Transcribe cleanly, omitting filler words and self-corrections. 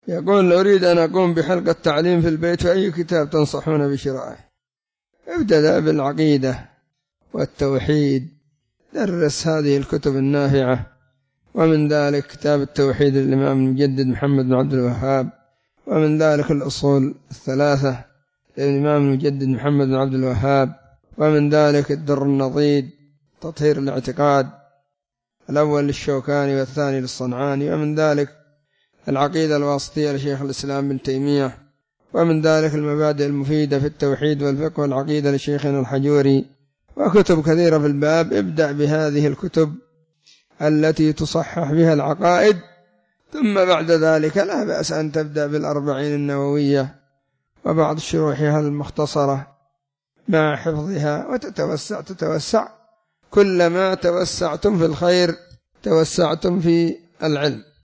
يقول أريد أن أقوم بحلقة تعليم في البيت، فأي كتاب تنصحون بشرائه؟ ابتدأ بالعقيدة والتوحيد، درس هذه الكتب النافعة، ومن ذلك كتاب التوحيد للإمام المجدد محمد بن عبد الوهاب، ومن ذلك الأصول الثلاثة للإمام المجدد محمد بن عبد الوهاب، ومن ذلك الدر النضيد تطهير الاعتقاد الأول للشوكاني والثاني للصنعاني، ومن ذلك العقيدة الواسطية لشيخ الإسلام بن تيمية، ومن ذلك المبادئ المفيدة في التوحيد والفقه والعقيدة لشيخنا الحجوري، وكتب كثيرة في الباب. ابدأ بهذه الكتب التي تصحح بها العقائد، ثم بعد ذلك لا بأس أن تبدأ بالأربعين النووية وبعض شروحها المختصرة مع حفظها، وتتوسع. كلما توسعتم في الخير توسعتم في العلم.